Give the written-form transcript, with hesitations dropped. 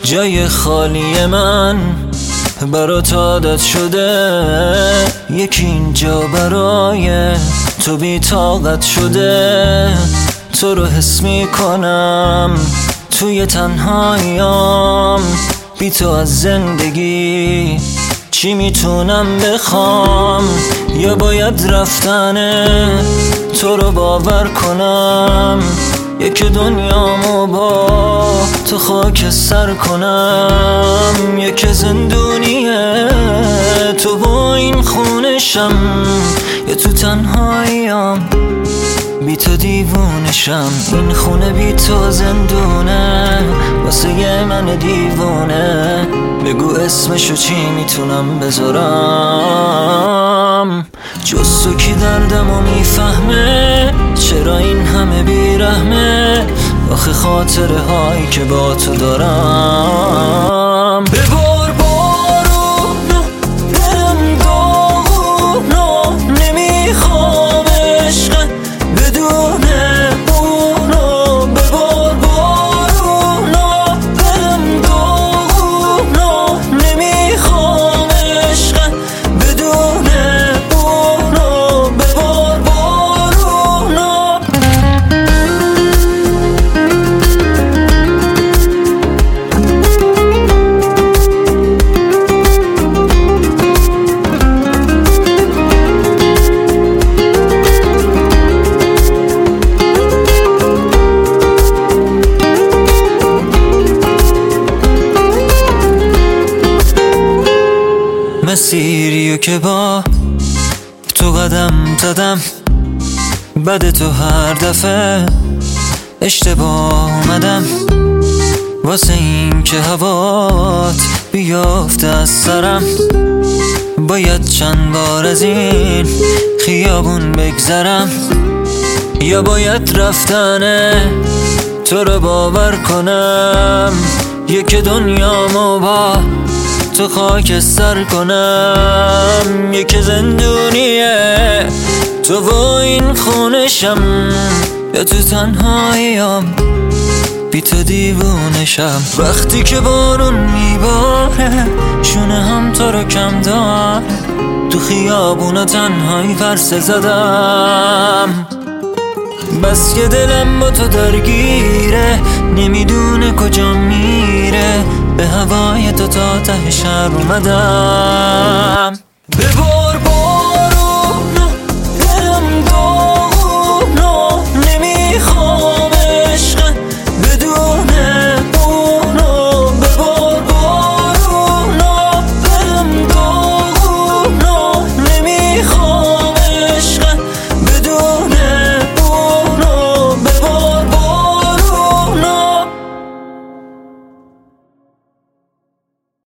جای خالی من برات عادت شده، یکی اینجا برای تو بی طاقت شده. تو رو حس میکنم توی تنهاییام، بی تو از زندگی چی میتونم بخوام؟ یا باید رفتن تو رو باور کنم، یک دنیامو با تو خاک سر کنم. یک زندونیه تو با این خونشم، یا تو تنهاییام بی تو دیوونشم. این خونه بی تو زندونه واسه من دیوونه. بگو اسمشو چی میتونم بذارم؟ جز تو کی دردمو میفهمه؟ چرا این همه بیرحمه؟ آخه خاطره هایی که با تو دارم. ببار بارونو دلم داغونو، نمیخوام عشق بدون اونو. ببار بارونو دلم داغونو، نمیخوام عشق بدون اونو. ببار بارونو. مسیریو که با تو قدم زدم، بعد تو هر دفعه اشتباه اومدم. واسه این که هوات بیافته از سرم، باید چند بار از این خیابون بگذرم. یا باید رفتن تو رو باور کنم، یک دنیامو با تو خاک سر کنم. یک زندونیه تو با این خونشم، یا تو تنهاییام بی تو دیوونشم. وقتی که بارون میباره شونه هم تو رو کم داره، تو خیابونا تنهایی ورسه زدم. بس که دلم با تو درگیره، نمیدونه کجا میره. به هوای تو تا ته شهر اومدم.